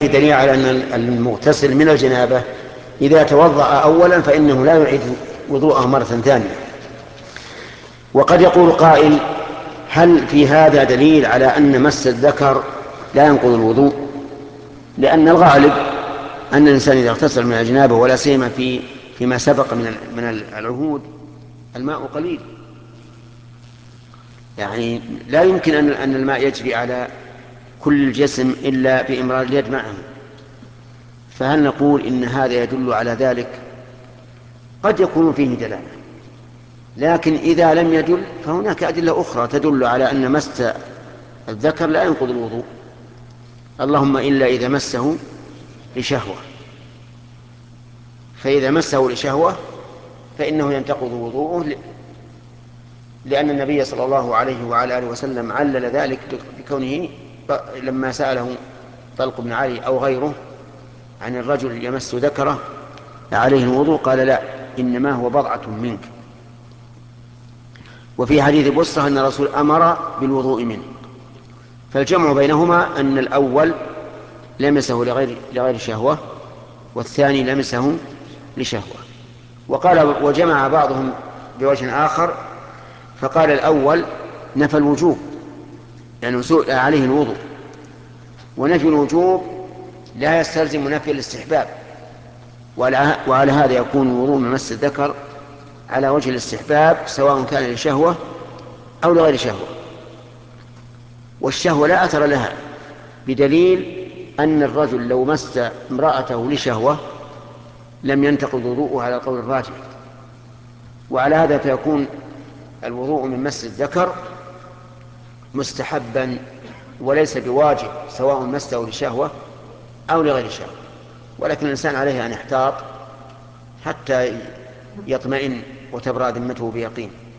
دليل على أن المغتسل من الجنابة إذا توضأ أولا فإنه لا يعيد وضوءه مرة ثانية. وقد يقول قائل: هل في هذا دليل على أن مس الذكر لا ينقض الوضوء؟ لأن الغالب أن الإنسان إذا اغتسل من الجنابة ولا سيما فيما سبق من العهود الماء قليل، يعني لا يمكن أن الماء يجري على كل الجسم إلا بإمرار اليد معه. فهل نقول إن هذا يدل على ذلك؟ قد يكون فيه دلالة، لكن إذا لم يدل فهناك أدلة أخرى تدل على أن مس الذكر لا ينقض الوضوء، اللهم إلا إذا مسه لشهوة، فإذا مسه لشهوة فإنه ينتقض وضوءه، لأن النبي صلى الله عليه وعلى آله وسلم علل ذلك بكونه لما سأله طلق بن علي أو غيره عن الرجل يمس ذكره عليه الوضوء قال: لا، إنما هو بضعة منك. وفي حديث بصرة أن الرسول أمر بالوضوء منه. فالجمع بينهما أن الأول لمسه لغير شهوة، والثاني لمسه لشهوة. وجمع بعضهم بوجه آخر فقال: الأول نفى الوجوب، يعني سئل عليه الوضوء، ونفي الوجوب لا يستلزم نفي الاستحباب، وعلى هذا يكون الوضوء من مس الذكر على وجه الاستحباب سواء كان لشهوة أو لغير شهوة. والشهوة لا أثر لها، بدليل أن الرجل لو مس امرأته لشهوة لم ينتقض وضوءه على القول الراجح. وعلى هذا فيكون الوضوء من مس الذكر مستحبا وليس بواجب سواء مسه لشهوة أو لغير شهوة. ولكن الإنسان عليه أن يحتاط حتى يطمئن وتبرأ ذمته بيقين.